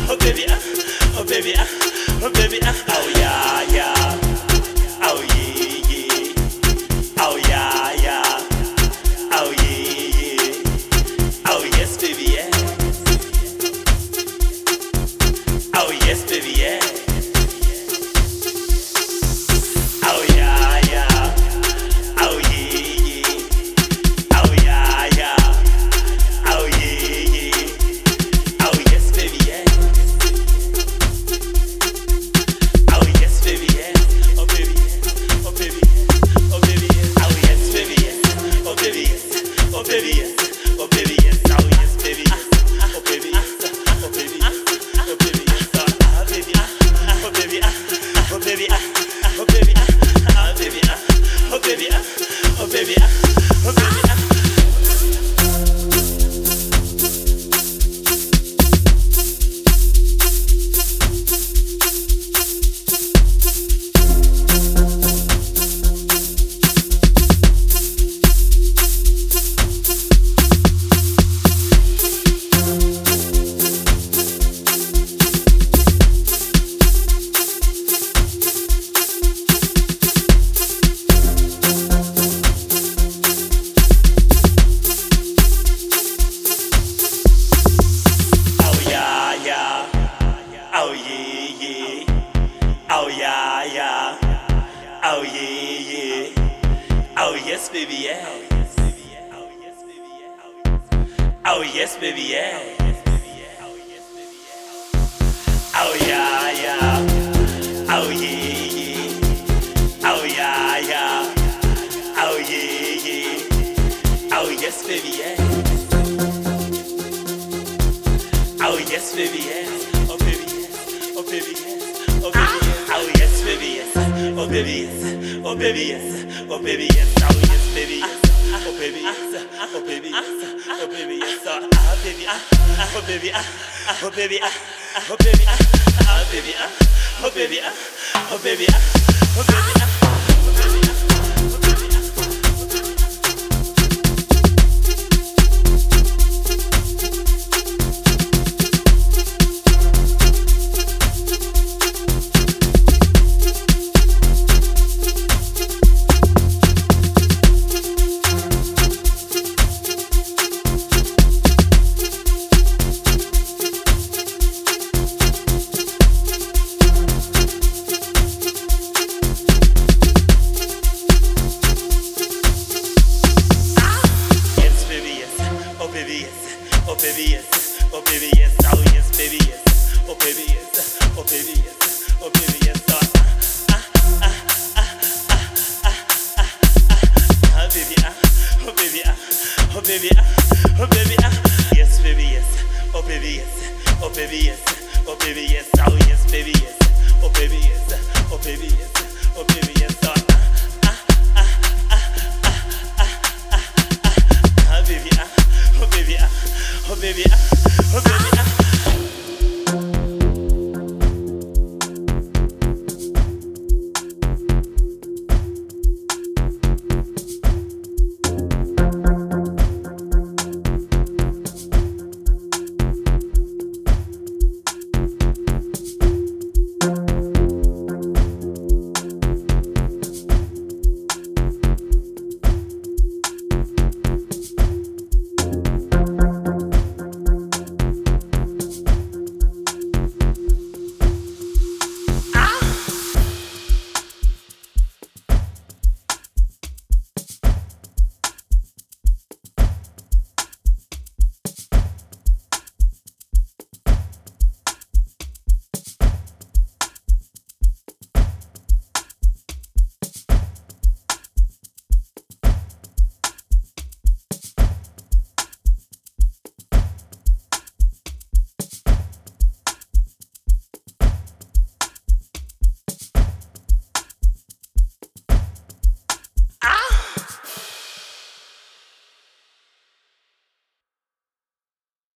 oh baby, oh baby, oh baby, oh yeah, yeah, oh yeah, yeah, oh yeah, yeah, oh yeah, yeah, oh yes, baby, yeah, oh yes, baby, yeah, oh yeah, yeah, oh yeah, yeah, oh yeah, yeah, oh yeah, yeah, oh yes, baby, yeah. Oh yes, baby, yes. Oh baby, yes. Oh baby, yes. Oh baby, yes. Oh yes, baby, yes. Oh baby, yes. Oh baby, yes. Oh baby, yes. Oh yes, baby, yes. Oh baby, yes. Oh baby, yes. Oh baby, yes. Oh baby, oh baby, oh baby, oh baby, oh baby, oh baby, oh baby, oh baby. Oh yeah, yeah. Oh yeah, yeah. Oh yeah, yeah. Oh yes, baby, yeah. Oh yes, baby, yeah. Oh yeah, yeah. Oh yeah, yeah. Oh yeah, yeah. Oh yeah, yeah. Oh yes, baby, yeah. Oh yes, baby, yeah. Oh baby, yes. Oh baby, yes. Oh baby, yes. Oh yes, baby, yes. Oh baby, yes. Oh baby, yes. Oh baby, yes. Oh yes, baby, yes. Oh baby, yes. Oh baby, yes. Oh baby, yes. Oh baby, oh baby, oh baby, oh baby, oh baby, oh baby, oh baby, oh baby. Oh baby yes, oh baby yes, oh baby yes, oh yes baby yes, oh baby yes, oh baby yes, oh baby yes, baby oh baby oh baby oh baby yes baby yes, oh baby yes, oh baby yes, oh baby yes, oh yes baby yes, oh baby yes, oh baby yes, oh baby yes, baby, oh baby, oh baby.